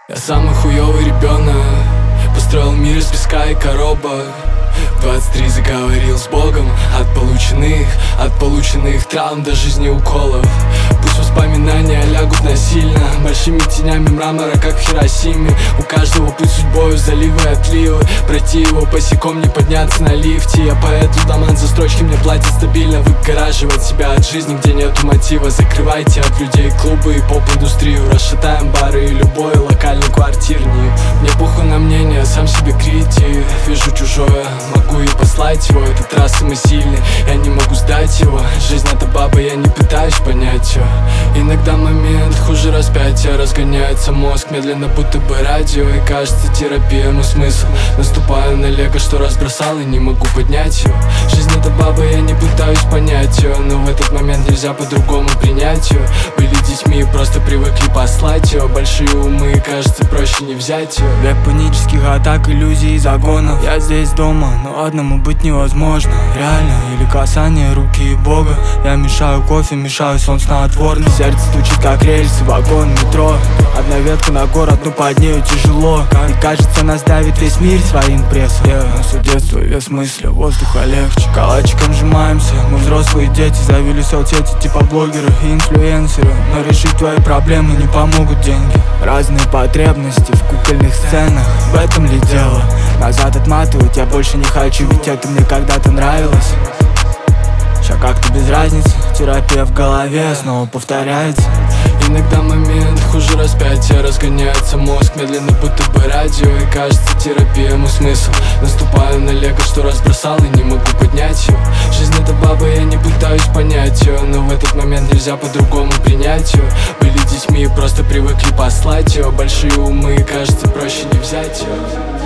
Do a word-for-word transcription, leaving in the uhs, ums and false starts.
Я самый хуёвый ребёнок, построил мир из песка и коробок. двадцать три заговорил с Богом от полученных, от полученных травм до жизни уколов. Пусть воспоминания лягут насильно большими тенями мрамора, как в Хиросиме. У каждого путь судьбою, заливы и отливы. Пройти его босиком, не подняться на лифте. Я поэт, лудоман, за строчки мне платят стабильно. Выгораживать себя от жизни, где нету мотива. Закрывайте от людей клубы и поп-индустрию. Расшатаем бары и любой локальный квартирник. Мне похуй на мнение, сам себе критик. Вижу чужое, могу и послать его. Этот раз мы сильны, я не могу сдать его. Жизнь это баба, я не пытаюсь понять ее. Иногда момент хуже распятия. Разгоняется мозг медленно, будто бы радио. И кажется терапия, мой смысл. Наступаю на лего, что разбросал, и не могу поднять ее. Жизнь это баба, я не пытаюсь понять ее. Но в этот момент нельзя по-другому принять ее. Были детьми и просто привыкли послать ее. Большие умы, кажется, проще не взять ее. Век панических атак, иллюзий и загонов. Я здесь дома, но одному быть невозможно. Реально, или касание руки и Бога. Я мешаю кофе, мешаю сон снотворно. Сердце стучит, как рельсы, вагон метро. Одна ветка на город, но под нею тяжело. И кажется, нас давит весь мир своим прессом. yeah. Наше детство, вес мысли, воздуха легче. Калачиком сжимаемся, мы взрослые дети. Завели соцсети типа блогеры и инфлюенсеры. Но решить твои проблемы не помогут деньги. Разные потребности в кукольных сценах. В этом ли дело? Назад отматывать я больше не хочу, ведь это мне когда-то нравилось. Ща как-то без разницы, терапия в голове снова повторяется. Иногда момент хуже распятия. Разгоняется мозг медленно, будто бы радио. И кажется терапия, мой смысл. Наступаю на лего, что разбросал, и не могу поднять ее. Жизнь это баба, я не пытаюсь понять ее. Но в этот момент нельзя по-другому принять ее. Были детьми и просто привыкли послать ее. Большие умы, кажется, проще не взять ее.